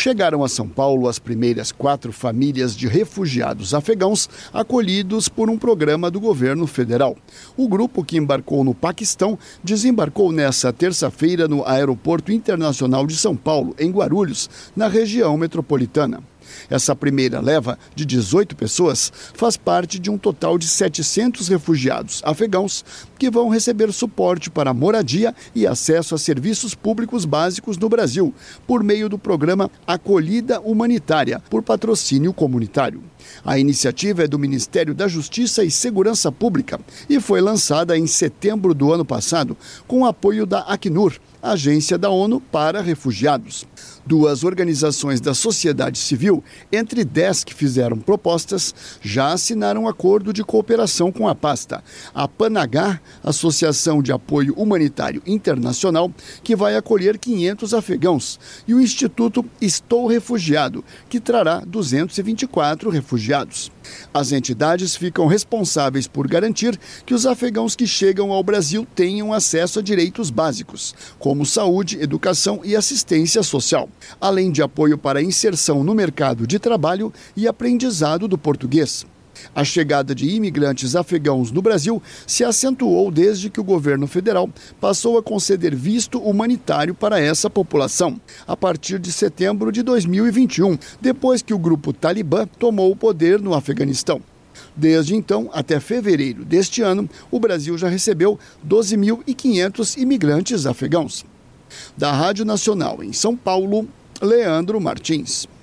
chegaram a São Paulo as primeiras 4 famílias de refugiados afegãos acolhidos por um programa do governo federal. O grupo, que embarcou no Paquistão, desembarcou nesta terça-feira no Aeroporto Internacional de São Paulo, em Guarulhos, na região metropolitana. Essa primeira leva, de 18 pessoas, faz parte de um total de 700 refugiados afegãos que vão receber suporte para moradia e acesso a serviços públicos básicos no Brasil, por meio do programa Acolhida Humanitária, por patrocínio comunitário. A iniciativa é do Ministério da Justiça e Segurança Pública e foi lançada em setembro do ano passado, com o apoio da Acnur, Agência da ONU para Refugiados. 2 organizações da sociedade civil, entre 10 que fizeram propostas, já assinaram um acordo de cooperação com a pasta. A Panagá, Associação de Apoio Humanitário Internacional, que vai acolher 500 afegãos, e o Instituto Estou Refugiado, que trará 224 refugiados. As entidades ficam responsáveis por garantir que os afegãos que chegam ao Brasil tenham acesso a direitos básicos, como saúde, educação e assistência social, além de apoio para a inserção no mercado de trabalho e aprendizado do português. A chegada de imigrantes afegãos no Brasil se acentuou desde que o governo federal passou a conceder visto humanitário para essa população, a partir de setembro de 2021, depois que o grupo Talibã tomou o poder no Afeganistão. Desde então, até fevereiro deste ano, o Brasil já recebeu 12.500 imigrantes afegãos. Da Rádio Nacional em São Paulo, Leandro Martins.